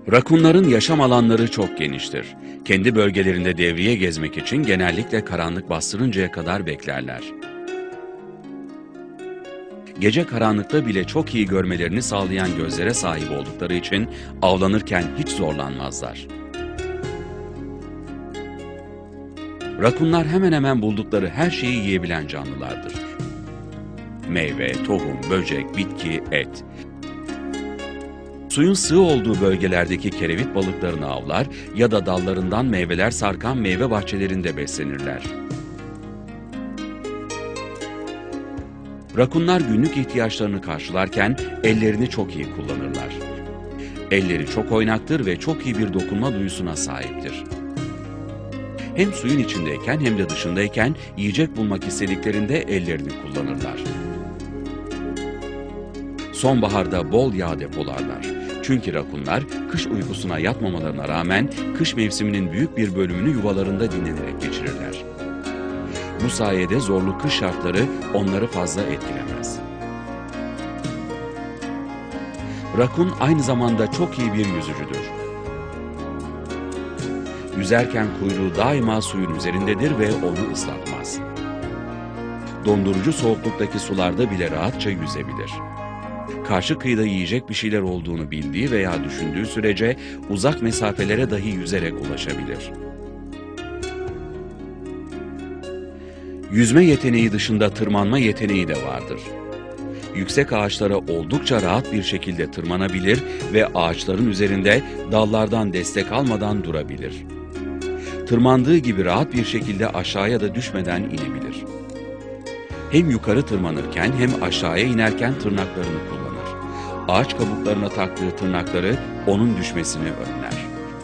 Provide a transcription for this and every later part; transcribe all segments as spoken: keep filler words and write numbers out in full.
Rakunların yaşam alanları çok geniştir. Kendi bölgelerinde devriye gezmek için genellikle karanlık bastırıncaya kadar beklerler. Gece karanlıkta bile çok iyi görmelerini sağlayan gözlere sahip oldukları için avlanırken hiç zorlanmazlar. Rakunlar hemen hemen buldukları her şeyi yiyebilen canlılardır. Meyve, tohum, böcek, bitki, et. Suyun sığ olduğu bölgelerdeki kerevit balıklarını avlar ya da dallarından meyveler sarkan meyve bahçelerinde beslenirler. Rakunlar günlük ihtiyaçlarını karşılarken ellerini çok iyi kullanırlar. Elleri çok oynaktır ve çok iyi bir dokunma duyusuna sahiptir. Hem suyun içindeyken hem de dışındayken yiyecek bulmak istediklerinde ellerini kullanırlar. Sonbaharda bol yağ depolarlar. Çünkü rakunlar kış uykusuna yatmamalarına rağmen kış mevsiminin büyük bir bölümünü yuvalarında dinlenerek geçirirler. Bu sayede zorlu kış şartları onları fazla etkilemez. Rakun aynı zamanda çok iyi bir yüzücüdür. Yüzerken kuyruğu daima suyun üzerindedir ve onu ıslatmaz. Dondurucu soğukluktaki sularda bile rahatça yüzebilir. Karşı kıyıda yiyecek bir şeyler olduğunu bildiği veya düşündüğü sürece uzak mesafelere dahi yüzerek ulaşabilir. Yüzme yeteneği dışında tırmanma yeteneği de vardır. Yüksek ağaçlara oldukça rahat bir şekilde tırmanabilir ve ağaçların üzerinde dallardan destek almadan durabilir. Tırmandığı gibi rahat bir şekilde aşağıya da düşmeden inebilir. Hem yukarı tırmanırken hem aşağıya inerken tırnaklarını kullanır. Ağaç kabuklarına taktığı tırnakları onun düşmesini önler.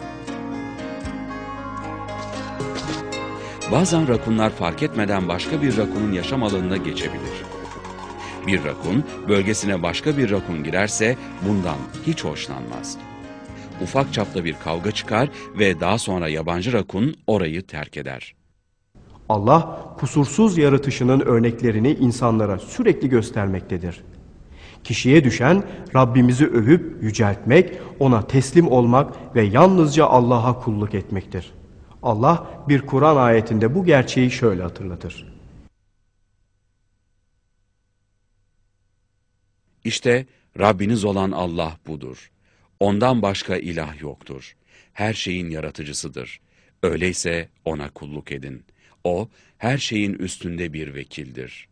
Bazen rakunlar fark etmeden başka bir rakunun yaşam alanına geçebilir. Bir rakun bölgesine başka bir rakun girerse bundan hiç hoşlanmaz. Ufak çapta bir kavga çıkar ve daha sonra yabancı rakun orayı terk eder. Allah kusursuz yaratışının örneklerini insanlara sürekli göstermektedir. Kişiye düşen Rabbimizi övüp yüceltmek, ona teslim olmak ve yalnızca Allah'a kulluk etmektir. Allah bir Kur'an ayetinde bu gerçeği şöyle hatırlatır. İşte Rabbiniz olan Allah budur. Ondan başka ilah yoktur. Her şeyin yaratıcısıdır. Öyleyse ona kulluk edin. O, her şeyin üstünde bir vekildir.